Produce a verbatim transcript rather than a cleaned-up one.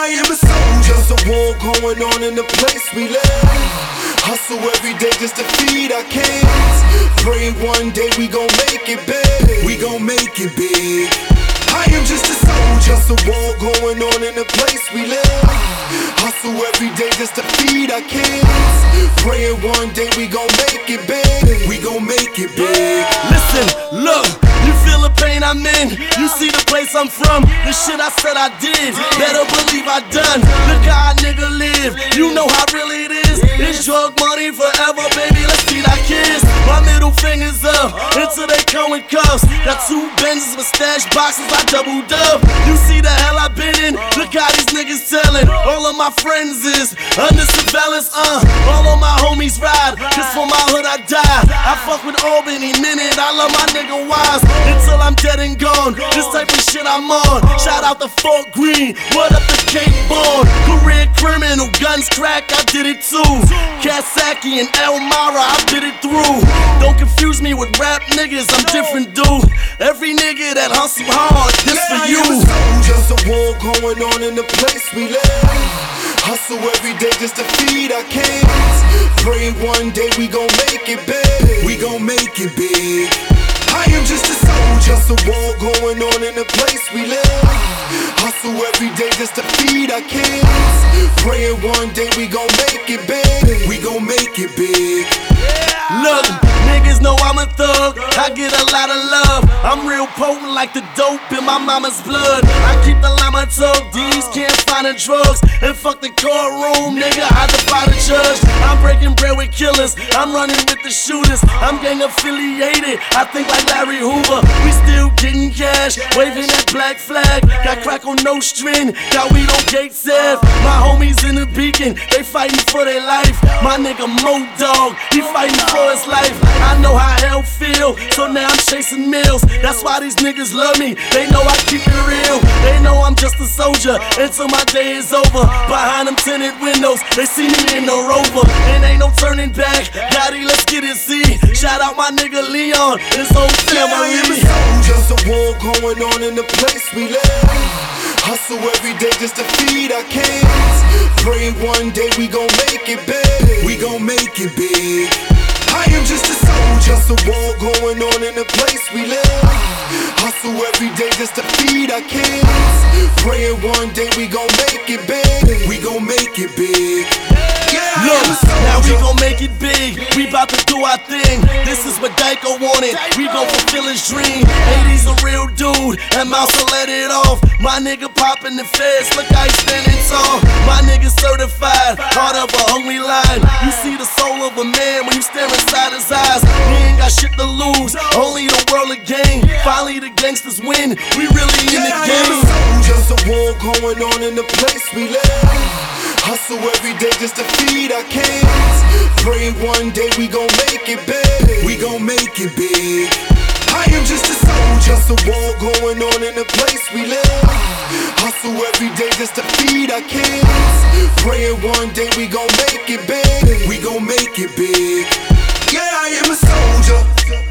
I am a soldier. There's a war going on in the place we live. Hustle every day just to feed our kids. Pray one day we gon' make it big. We gon' make it big. I am just a soldier. There's a war going on in the place we live. Hustle every day just to feed our kids. Praying one day we gon' make it big. We gon' make it big. Listen, look, you feel the pain I'm in. You see the place I'm from. The shit I said I did, better believe I done. Look how a nigga live. You know how really it is. It's drug money forever, baby. Let's feed our kids. My middle finger's up until they come in cuffs. Got two Benzes with stash boxes. I doubled up. You see the hell I've been in. Look how these niggas telling. All of my friends is under surveillance. Uh, all of my homies ride. Cause for my hood I die. I fuck with Albany minute. I love my nigga wise until I'm dead and gone. This type of shit I'm on. Shout out to Fort Greene. What up to Cape Born? Career criminal, guns crack. I did it too. Kasaki and Elmira, I did it through. Don't confuse me with rap niggas. I'm different, dude. Every nigga that hustle hard, this yeah, for you. There's a war going on in the place we live. Hustle every day just to feed our kids. Pray one day we gon' make it big. We gon' make it big. I am just a soldier. There's a war going on in the place we live. Hustle every day just to feed our kids. Praying one day we gon' make it big. We gon' make it big. Look, niggas know I'm a thug. I get a lot of love. I'm real potent like the dope in my mama's blood. I keep the llama tug. These can't find the drugs. And fuck the courtroom, nigga. I defy the judge. I'm breaking bread with killers. I'm running with the shooters. I'm gang affiliated. I think like Larry Hoover. We still getting cash, waving that black flag. Got crack on no string. Got weed on Gates Ave. My homies in the Beacon. They fighting for their life. My nigga Mo Dog. He fighting for his life. I know how hell feel, so now I'm chasing meals. That's why these niggas love me. They know I keep it real. They know I'm just a soldier until my day is over. Behind them tinted windows, they see me in the Rover. And ain't no turning back. Gotti, let's get it, see. Shout out my nigga Leon, his whole family. There's a war going on in the place we live. Hustle every day just to feed our kids. Pray one day we gon' make it big. We gon' make it big. I am just a soldier. There's a war going on in the place we live. Hustle every day just to feed our kids. Praying one day we gon' make it big. We gon' make it big. Yeah, look, now we gon' make it big. We bout to do our thing. This is what Dyko wanted. We gon' fulfill his dream. eighties a real dude, and Mouse will let it off. My nigga poppin' the feds, look how he standing tall. My nigga certified, heart of a hungry lion. You see the soul of a man when you stare inside his eyes. He ain't got shit to lose, only the world a game. Finally the gangsters win, we really in the game. There's a war going on in the place we live. Hustle every day just to feed our kids. Pray one day we gon' make it big. We gon' make it big. I am just a soldier. There's a war going on in the place we live. Hustle every day just to feed our kids. Praying one day we gon' make it big. We gon' make it big. Yeah, I am a soldier.